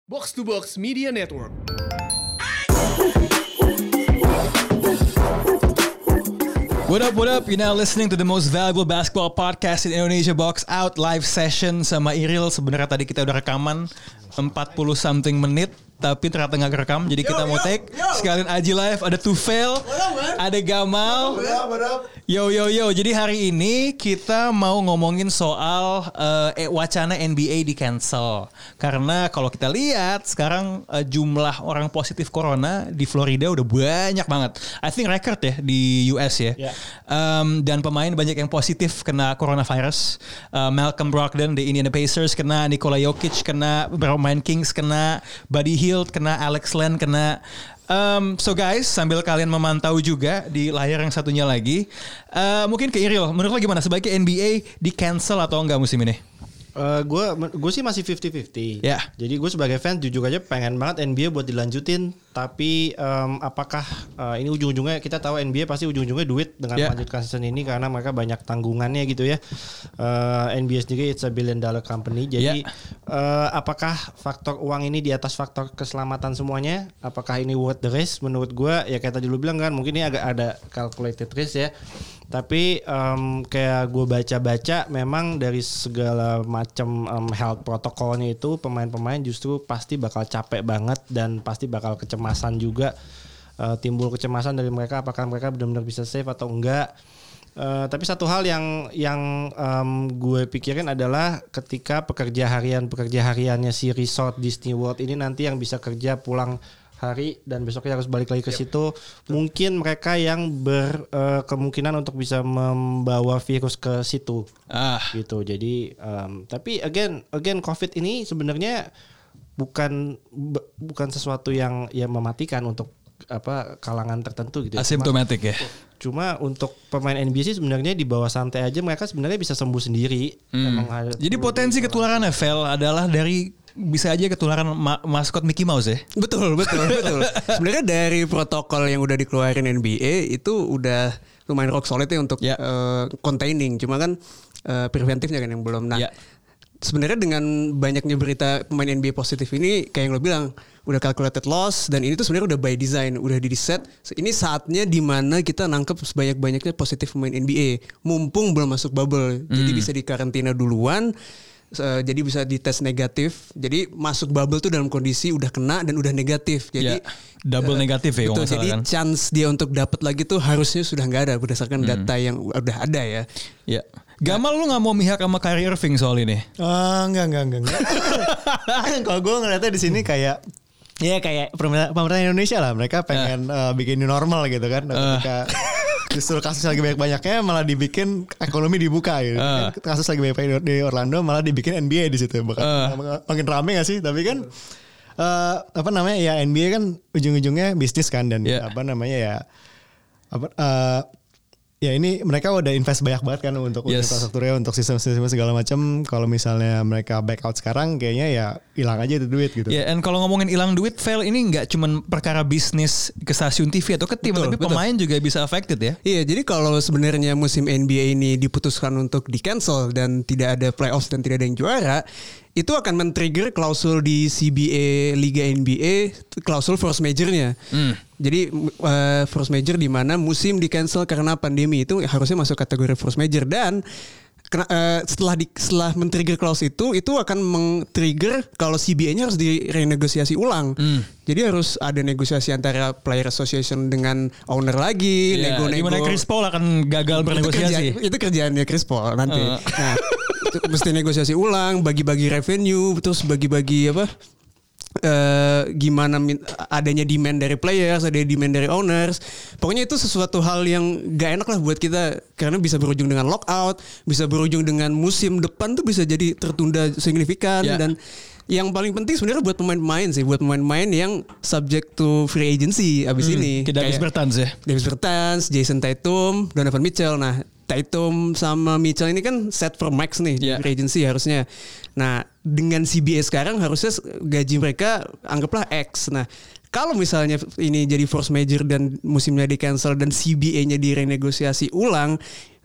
Box to Box Media Network. What up? You're now listening to the most valuable basketball podcast in Indonesia, Box Out live session sama Iril. Sebenarnya tadi kita udah rekaman 40 something menit, tapi ternyata nggak kerekam. Jadi kita mau take sekalian Aji live. Ada Tufel, ada Gamal. Yo. Jadi hari ini kita mau ngomongin soal wacana NBA di cancel. Karena kalau kita lihat sekarang jumlah orang positif corona di Florida udah banyak banget. I think record ya di US ya. Yeah. Dan pemain banyak yang positif kena coronavirus. Malcolm Brogdon di Indiana Pacers kena, Nikola Jokic kena, beberapa pemain Kings kena, Buddy Hield kena, Alex Len kena. So guys, sambil kalian memantau juga di layar yang satunya lagi, mungkin ke Iril, menurut lo gimana? Sebaiknya NBA di cancel atau enggak musim ini? Gue sih masih 50-50. Yeah. Jadi gue sebagai fans jujur aja pengen banget NBA buat dilanjutin. Tapi apakah ini ujung-ujungnya, kita tahu NBA pasti ujung-ujungnya duit dengan melanjutkan season ini karena mereka banyak tanggungannya gitu ya. NBA sendiri it's a $1 billion company. Jadi apakah faktor uang ini di atas faktor keselamatan semuanya? Apakah ini worth the risk? Menurut gue ya kayak tadi lu bilang kan, mungkin ini agak ada calculated risk ya. Tapi kayak gue baca-baca memang dari segala macam health protokolnya itu pemain-pemain justru pasti bakal capek banget dan pasti bakal kecemasan juga, timbul kecemasan dari mereka apakah mereka benar-benar bisa save atau enggak. Tapi satu hal yang gue pikirin adalah ketika pekerja hariannya si resort Disney World ini nanti yang bisa kerja pulang hari dan besoknya harus balik lagi ke situ. Mungkin mereka yang berkemungkinan untuk bisa membawa virus ke situ. Gitu. Jadi tapi again COVID ini sebenarnya bukan sesuatu yang mematikan untuk kalangan tertentu gitu. Asymptomatic ya. Cuma untuk pemain NBA sih sebenarnya di bawah santai aja mereka sebenarnya bisa sembuh sendiri. Jadi potensi ketularan NFL adalah dari bisa aja ketularan maskot Mickey Mouse ya. Betul. Sebenarnya dari protokol yang udah dikeluarin NBA itu udah lumayan rock solid ya untuk containing. Cuma kan preventifnya kan yang belum. Nah, sebenarnya dengan banyaknya berita pemain NBA positif ini kayak yang lo bilang udah calculated loss dan ini tuh sebenarnya udah by design, udah di-set. Ini saatnya di mana kita nangkep sebanyak-banyaknya positif pemain NBA. Mumpung belum masuk bubble. Jadi bisa dikarantina duluan. Jadi bisa dites negatif. Jadi masuk bubble tuh dalam kondisi udah kena dan udah negatif. Jadi double negatif ya. Betul. Jadi kan? Chance dia untuk dapat lagi tuh harusnya sudah nggak ada berdasarkan data yang udah ada ya. Ya. Gamal, lu nggak mau mihak sama Kyrie Irving soal ini? Enggak. Kalau gue ngeliatnya di sini kayak pemerintah Indonesia lah, mereka pengen bikin new normal gitu kan. Ketika justru kasus lagi banyak-banyaknya malah dibikin ekonomi dibuka gitu. Kasus lagi banyak di Orlando malah dibikin NBA di situ. Makin rame gak sih? Tapi kan ya NBA kan ujung-ujungnya bisnis kan dan ya ini mereka udah invest banyak banget kan untuk infrastrukturnya, untuk sistem segala macam. Kalau misalnya mereka back out sekarang kayaknya ya hilang aja itu duit gitu. Dan kalau ngomongin hilang duit, fail ini nggak cuma perkara bisnis ke stasiun TV atau ke tim, tapi pemain juga bisa affected ya. Iya, jadi kalau sebenarnya musim NBA ini diputuskan untuk di cancel dan tidak ada playoffs dan tidak ada yang juara, itu akan men-trigger klausul di CBA Liga NBA, klausul force major-nya. Jadi force major di mana musim di-cancel karena pandemi itu harusnya masuk kategori force major. Dan setelah men-trigger klaus itu akan men-trigger kalau CBA-nya harus direnegosiasi ulang. Jadi harus ada negosiasi antara player association dengan owner lagi, nego-nego. Gimana Chris Paul akan gagal bernegosiasi? Itu kerjaannya Chris Paul nanti. Nah, itu mesti negosiasi ulang, bagi-bagi revenue, terus bagi-bagi gimana adanya demand dari players, ada demand dari owners. Pokoknya itu sesuatu hal yang gak enak lah buat kita karena bisa berujung dengan lockout, bisa berujung dengan musim depan tuh bisa jadi tertunda signifikan. Dan yang paling penting sebenarnya buat pemain-pemain sih, buat pemain-pemain yang subject to free agency abis ini. Davis Bertans ya. Davis Bertans, Jason Tatum, Donovan Mitchell. Nah, Tatum sama Mitchell ini kan set for max nih di free agency harusnya. Nah, dengan CBA sekarang harusnya gaji mereka anggaplah X. Nah, kalau misalnya ini jadi force major dan musimnya di cancel dan CBA-nya direnegosiasi ulang,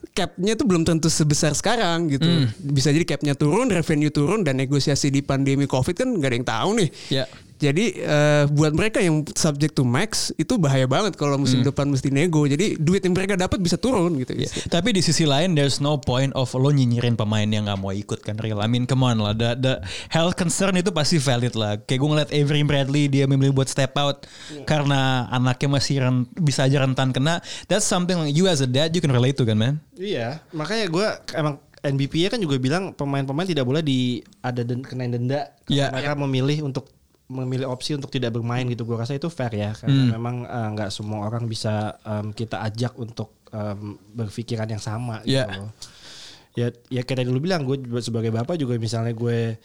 Capnya tuh belum tentu sebesar sekarang gitu. Bisa jadi capnya turun, revenue turun, dan negosiasi di pandemi COVID kan gak ada yang tahu nih. Ya. Jadi buat mereka yang subject to max itu bahaya banget kalau musim depan mesti nego. Jadi duit yang mereka dapat bisa turun gitu. Yeah. Tapi di sisi lain there's no point of lo nyinyirin pemain yang gak mau ikut kan real. I mean come on lah. The health concern itu pasti valid lah. Kayak gue ngeliat Avery Bradley dia memilih buat step out karena anaknya masih bisa aja rentan kena. That's something you as a dad you can relate to kan man. Iya, makanya gue emang NBPA kan juga bilang pemain-pemain tidak boleh kena denda kalau mereka memilih opsi untuk tidak bermain gitu. Gue rasa itu fair ya, karena memang nggak semua orang bisa kita ajak untuk berpikiran yang sama gitu. Ya kayak dulu bilang, gue sebagai bapak juga misalnya gue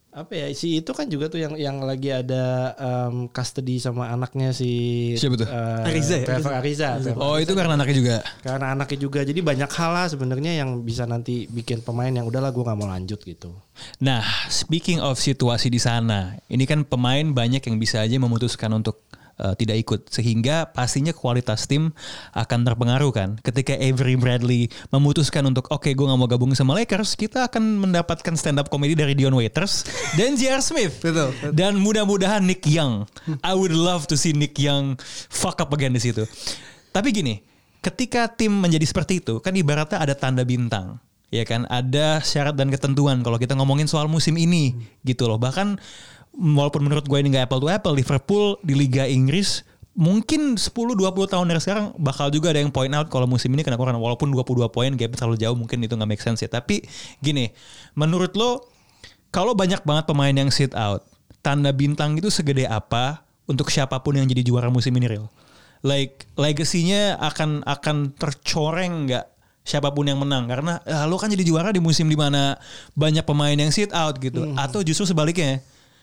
si itu kan juga tuh yang lagi ada custody sama anaknya si siapa tuh? Trevor Ariza. Oh itu karena anaknya juga. Karena anaknya juga, jadi banyak hal lah sebenarnya yang bisa nanti bikin pemain yang udahlah gue nggak mau lanjut gitu. Nah, speaking of situasi di sana, ini kan pemain banyak yang bisa aja memutuskan untuk tidak ikut, sehingga pastinya kualitas tim akan terpengaruh kan. Ketika Avery Bradley memutuskan untuk gue gak mau gabung sama Lakers, kita akan mendapatkan stand up comedy dari Dion Waiters dan J.R. Smith. Betul. Dan mudah-mudahan Nick Young, I would love to see Nick Young fuck up again di situ. Tapi gini, ketika tim menjadi seperti itu, kan ibaratnya ada tanda bintang. Ya kan, ada syarat dan ketentuan kalau kita ngomongin soal musim ini gitu loh. Bahkan walaupun menurut gue ini gak apple to apple, Liverpool di Liga Inggris mungkin 10-20 tahun dari sekarang bakal juga ada yang point out kalau musim ini kena kurang. Walaupun 22 poin gap terlalu jauh, mungkin itu gak make sense ya. Tapi gini, menurut lo kalau banyak banget pemain yang sit out, tanda bintang itu segede apa untuk siapapun yang jadi juara musim ini real? Like legasinya akan tercoreng gak siapapun yang menang? Karena lo kan jadi juara di musim dimana banyak pemain yang sit out gitu. Atau justru sebaliknya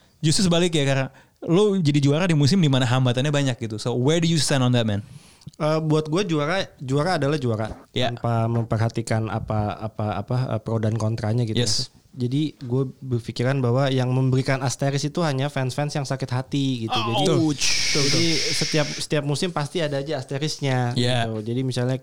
karena lo jadi juara di musim dimana hambatannya banyak gitu. So where do you stand on that man? Buat gue juara adalah juara tanpa memperhatikan apa pro dan kontranya gitu. Yes. Jadi gue berpikiran bahwa yang memberikan asteris itu hanya fans-fans yang sakit hati gitu. Jadi setiap musim pasti ada aja asterisnya. Gitu. Jadi misalnya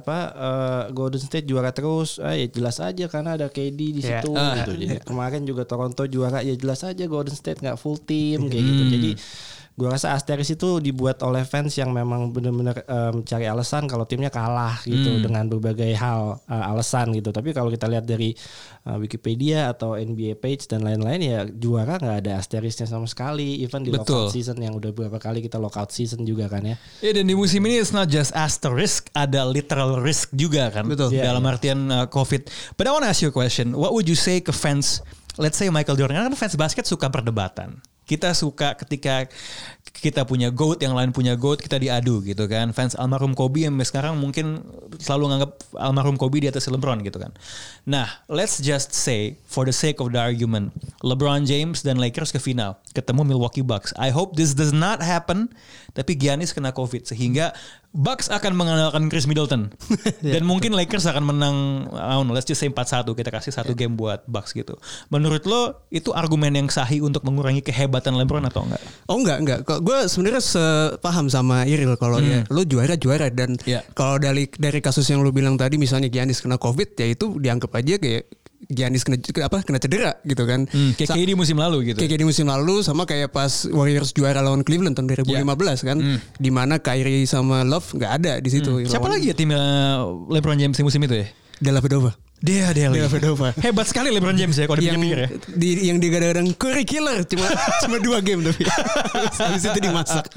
Golden State juara terus, ya jelas aja karena ada KD di situ. Gitu. Jadi kemarin juga Toronto juara, ya jelas aja Golden State nggak full team kayak gitu. Jadi gue rasa asteris itu dibuat oleh fans yang memang benar-benar cari alasan kalau timnya kalah gitu dengan berbagai hal alasan gitu. Tapi kalau kita lihat dari Wikipedia atau NBA page dan lain-lain, ya juara nggak ada asterisnya sama sekali. Even di lockout season yang udah beberapa kali kita lockout season juga kan ya. Ya, dan di musim ini it's not just asterisk, ada literal risk juga kan. Betul. Dalam artian COVID. But I want to ask you a question. What would you say ke fans, let's say Michael Jordan, kan fans basket suka perdebatan. Kita suka ketika kita punya GOAT, yang lain punya GOAT, kita diadu gitu kan. Fans almarhum Kobe yang sekarang mungkin selalu nganggap almarhum Kobe di atas LeBron gitu kan. Nah, let's just say for the sake of the argument, LeBron James dan Lakers ke final, ketemu Milwaukee Bucks. I hope this does not happen, tapi Giannis kena COVID sehingga Bucks akan mengandalkan Chris Middleton. Dan mungkin Lakers akan menang, let's just say 4-1, kita kasih 1 game buat Bucks gitu. Menurut lo itu argumen yang sahih untuk mengurangi kehebatan LeBron atau enggak? Oh enggak. Gue sebenarnya sepaham sama Iril kalau ya lo juara dan kalau dari kasus yang lo bilang tadi, misalnya Giannis kena COVID, ya itu dianggap aja kayak Giannis kena cedera gitu kan. Kayak KD musim lalu gitu. Kayak KD musim lalu, sama kayak pas Warriors juara lawan Cleveland tahun 2015 kan. Di mana Kyrie sama Love nggak ada di situ. Siapa lagi ya tim LeBron James di musim itu ya? Della Vedova. Dia Vedova. Hebat sekali LeBron James ya kalau dipikir ya. Yang digadang-gadang Curry Killer cuma 2 game tapi. Habis itu dimasak.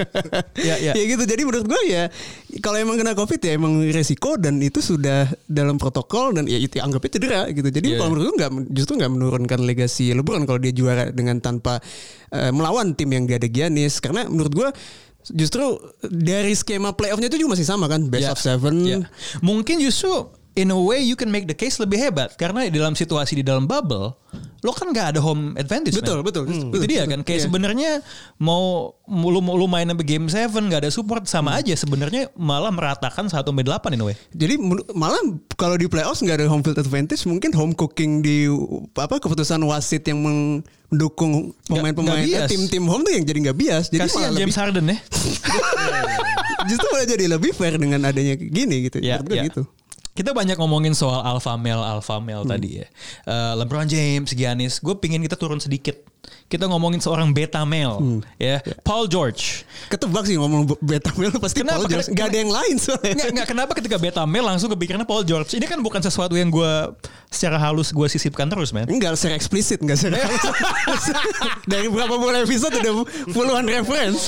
Ya gitu. Jadi menurut gue ya kalau emang kena COVID ya emang resiko, dan itu sudah dalam protokol, dan ya itu anggapnya cedera gitu. Jadi kalau menurut gue justru nggak menurunkan legasi LeBron kalau dia juara dengan tanpa melawan tim yang gak ada Giannis, karena menurut gue justru dari skema playoffnya itu juga masih sama kan, best of 7. Mungkin justru in a way you can make the case lebih hebat karena dalam situasi di dalam bubble lo kan nggak ada home advantage. Betul. Itu dia kan kayak sebenarnya mau lu main sampai game 7 nggak ada support sama aja sebenarnya, malah meratakan 1-8 in a way. Jadi malah kalau di playoffs nggak ada home field advantage, mungkin home cooking di keputusan wasit yang mendukung pemain-pemainnya, tim home tuh yang jadi nggak bias. Jadi kasihan James Harden ya. Justru malah jadi lebih fair dengan adanya gini gitu. Gitu. kita banyak ngomongin soal alpha male tadi ya. LeBron James, Giannis. Gue pingin kita turun sedikit. Kita ngomongin seorang beta male, ya. Paul George. Ketebak sih ngomong beta male pasti Paul George. Gak ada yang lain soalnya. Nggak, kenapa ketika beta male langsung kepikirannya Paul George? Ini kan bukan sesuatu yang gue secara halus gue sisipkan terus, man. Enggak secara eksplisit, enggak secara halus. Dari berapa puluh episode udah puluhan reference.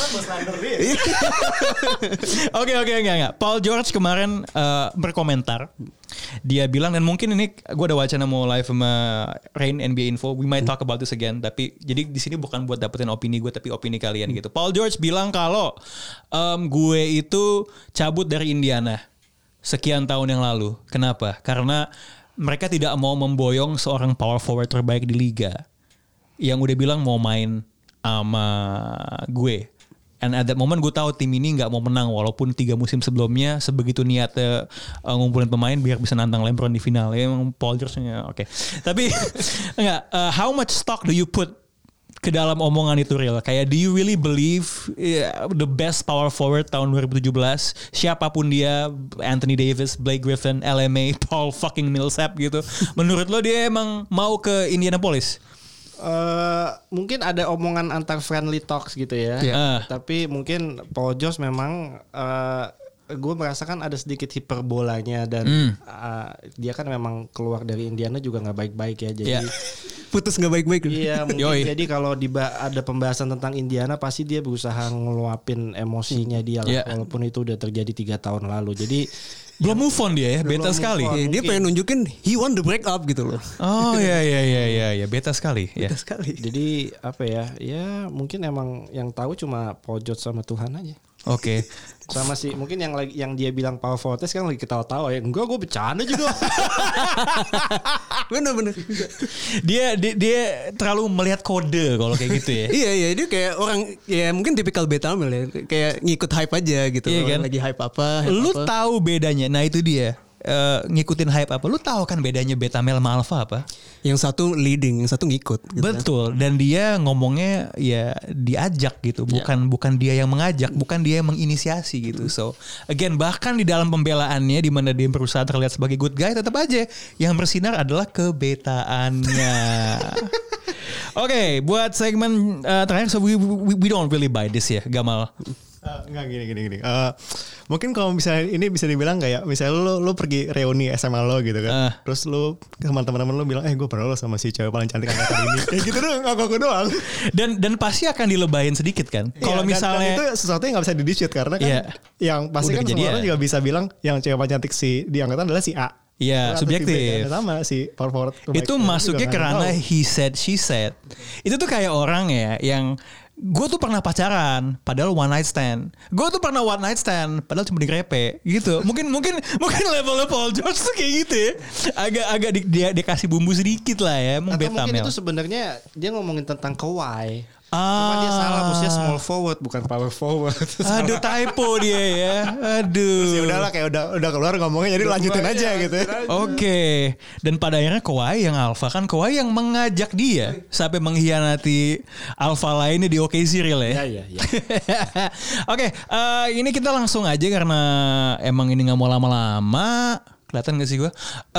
Oke, enggak. Paul George kemarin berkomentar. Dia bilang, dan mungkin ini gue ada wacana mau live sama Rain NBA Info. We might talk about this again. Tapi jadi di sini bukan buat dapetin opini gue, tapi opini kalian gitu. Paul George bilang kalau gue itu cabut dari Indiana sekian tahun yang lalu. Kenapa? Karena mereka tidak mau memboyong seorang power forward terbaik di liga yang udah bilang mau main sama gue. And at that moment gue tahu tim ini nggak mau menang walaupun 3 musim sebelumnya sebegitu niatnya ngumpulin pemain biar bisa nantang LeBron di final. Ya, emang Paul George-nya oke. Tapi enggak, how much stock do you put ke dalam omongan itu real? Kayak do you really believe the best power forward tahun 2017 siapapun dia, Anthony Davis, Blake Griffin, LMA, Paul fucking Millsap gitu. Menurut lo dia emang mau ke Indianapolis? Mungkin ada omongan antar friendly talks gitu ya. Tapi mungkin Paul George memang gue merasakan ada sedikit hiperbolanya dan dia kan memang keluar dari Indiana juga nggak baik-baik ya. Jadi putus nggak baik-baik. Iya mungkin. Jadi kalau ada pembahasan tentang Indiana pasti dia berusaha ngeluapin emosinya dia lah, walaupun itu udah terjadi 3 tahun lalu. Jadi belum move on dia ya, beta sekali. Dia pengen nunjukin he want the break up gitu loh. Oh ya, beta sekali. Beta sekali. Jadi apa ya? Ya mungkin emang yang tahu cuma Paul George sama Tuhan aja. Oke. Sama sih mungkin yang dia bilang power forward kan lagi ketawa-tawa ya. Enggak, gue bercanda juga. Bener. Dia terlalu melihat kode kalau kayak gitu ya. Iya dia kayak orang ya mungkin tipikal beta male ya, kayak ngikut hype aja gitu. Iya kan? Lagi hype apa? Lu tahu bedanya? Nah itu dia. Ngikutin hype apa? Lu tahu kan bedanya beta male sama alpha apa? Yang satu leading, yang satu ngikut. Gitu. Betul. Dan dia ngomongnya ya diajak gitu, bukan dia yang mengajak, bukan dia yang menginisiasi gitu. So again, bahkan di dalam pembelaannya di mana dia berusaha terlihat sebagai good guy, tetap aja yang bersinar adalah kebetaannya. Oke, buat segmen terakhir, so we don't really buy this ya, Gamal. Enggak gini. Mungkin kalau misalnya ini bisa dibilang kayak misalnya lu pergi reuni SMA lo gitu kan. Terus lu sama teman-teman lu bilang gue pernah lo sama si cewek paling cantik angkatan ini. Kayak gitu doang, ngaku doang. Dan pasti akan dilebayin sedikit kan. Kalau misalnya dan itu sesuatu yang enggak bisa di-dispute karena kan yang pasti kan semua orang juga bisa bilang yang cewek paling cantik di angkatan adalah si A. Iya, subjektif. Sama si power forward. Itu masuknya karena he said, she said. Itu tuh kayak orang ya yang gue tuh pernah pacaran padahal one night stand. Gue tuh pernah one night stand padahal cuma digrepe gitu. Mungkin levelnya Paul George tuh kayak gitu ya. Agak dikasih bumbu sedikit lah ya. Atau mungkin itu sebenarnya dia ngomongin tentang Kawhi. Cuma dia salah, maksudnya small forward bukan power forward. Aduh, typo dia ya. Aduh. Ya udahlah, kayak udah keluar ngomongnya, jadi lanjutin aja gitu. Oke. Dan pada akhirnya Kawhi yang alpha kan, Kawhi yang mengajak dia sampai mengkhianati alpha lainnya di OKC real ya. Iya. Oke, ini kita langsung aja karena emang ini nggak mau lama-lama. Kelihatan gak sih gue?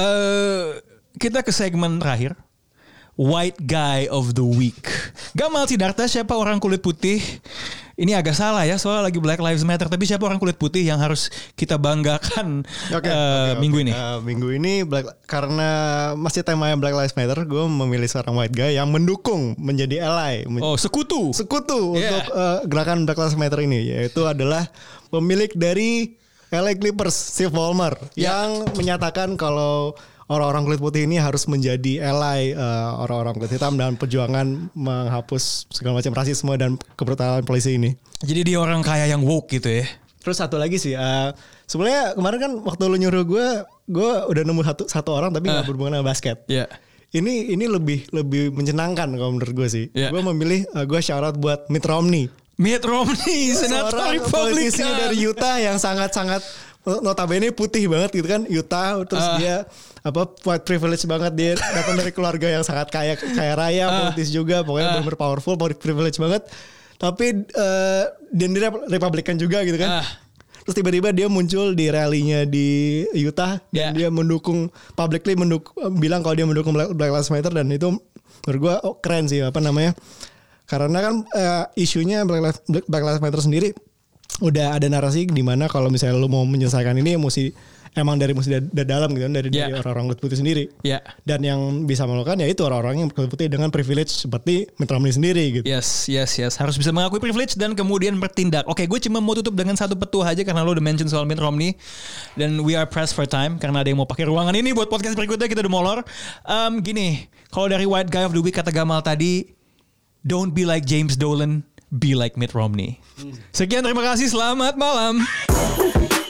Kita ke segmen terakhir. White Guy of the Week. Gamal Sidarta, siapa orang kulit putih? Ini agak salah ya, soalnya lagi Black Lives Matter. Tapi siapa orang kulit putih yang harus kita banggakan minggu ini? Minggu ini karena masih temanya Black Lives Matter, gue memilih seorang white guy yang mendukung menjadi ally. Sekutu untuk gerakan Black Lives Matter ini, yaitu adalah pemilik dari LA Clippers, Steve Ballmer, yang menyatakan kalau orang-orang kulit putih ini harus menjadi ally orang-orang kulit hitam dalam perjuangan menghapus segala macam rasisme dan kebrutalan polisi ini. Jadi dia orang kaya yang woke gitu ya. Terus satu lagi sih, sebenarnya kemarin kan waktu lu nyuruh gue udah nemu satu orang tapi nggak berhubungan sama basket. Yeah. Ini lebih menyenangkan kalau menurut gue sih. Yeah. Gue memilih gue shout out buat Mitt Romney. Senator Republikan, politisi dari Utah yang sangat-sangat notabene putih banget gitu kan, Utah. Terus dia white privilege banget, dia datang dari keluarga yang sangat kaya raya, politis juga, pokoknya benar-benar powerful, privilege banget. Tapi dan dia Republikan juga gitu kan. Terus tiba-tiba dia muncul di rally-nya di Utah dan dia publicly bilang kalau dia mendukung Black Lives Matter, dan itu menurut gue keren sih karena kan isunya Black Lives Matter sendiri udah ada narasi di mana kalau misalnya lu mau menyelesaikan ini emang dari dalam gitu kan, dari orang-orang kulit putih sendiri. Dan yang bisa melakukan ya itu orang-orang yang kulit putih dengan privilege seperti Mitt Romney sendiri gitu. Yes. Harus bisa mengakui privilege dan kemudian bertindak. Oke, gue cuma mau tutup dengan satu petua aja karena lo udah mention soal Mitt Romney. Dan we are pressed for time karena ada yang mau pakai ruangan ini buat podcast berikutnya, kita udah molor. Gini, kalau dari White Guy of the Week kata Gamal tadi, don't be like James Dolan, be like Mitt Romney. Sekian, terima kasih, selamat malam.